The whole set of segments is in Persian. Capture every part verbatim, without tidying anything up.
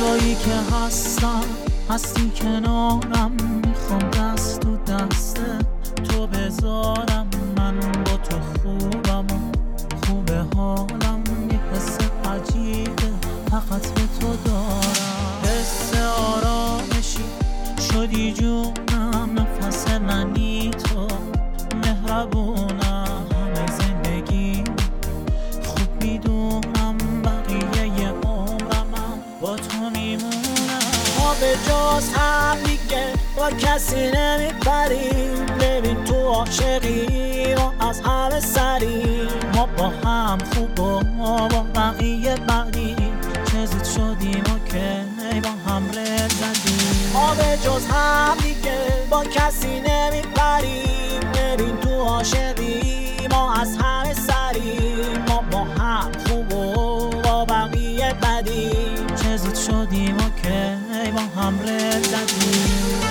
جایی که هستم هستی کنارم، میخوام دست تو دست تو بذارم. من با تو خوبم و خوب حالم، یه حس عجیبه فقط به تو دارم. حس آرامشی شدی جونم، نفس منی تو مهربونم. همه زندگی خوب میدونم، بقیه عمرم با تو میمونم. ما به جز هم دیگه با کسی نمیبریم، ببین تو عاشقی ما از همه سریم. ما با هم خوب و ما با بقیه بدیم، چه زود شدیم و که با هم رد زدیم. ما به جز هم دیگه با کسی نمیبریم، ببین تو عاشقی ما از همه سریم. ما با هم خوب و با بقیه بدیم، چه زود شدیم و که با هم رد زدیم.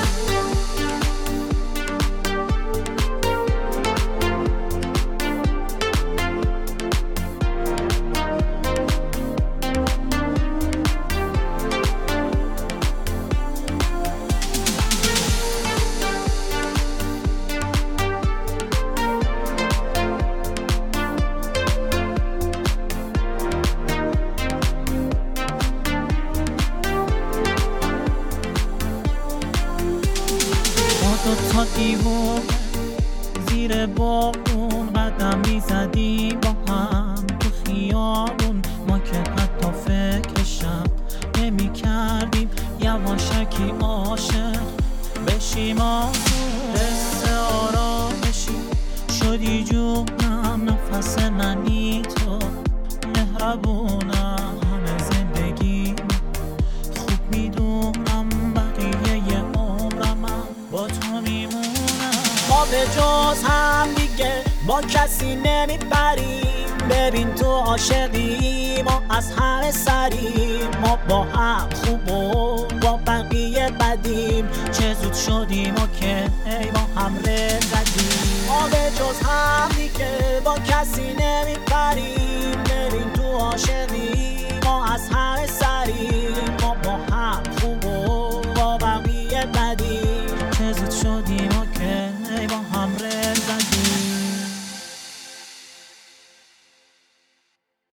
دو تا دیوونه زیر بارون قدم میزدیم با هم تو خیابون. ما که حتی فکرشم نمی کردیم یواشکی عاشق بشیم. آزون حس آرامشی شدی جونم، نفس منی تو مهربونم. همه زندگی خوب میدونم، بقیه عمرم با تو میمونم. ما به جز هم دیگه با کسی نمیبریم، ببین تو عاشقی ما از همه سریم. ما با هم خوب و با بقیه بدیم، چه زود شدیم و که با هم رد زدیم. ما به جز هم دیگه با کسی نمیبریم، ببین تو عاشقی ما از همه سریم. ما با هم خوب و با بقیه بدیم، چه زود شدیم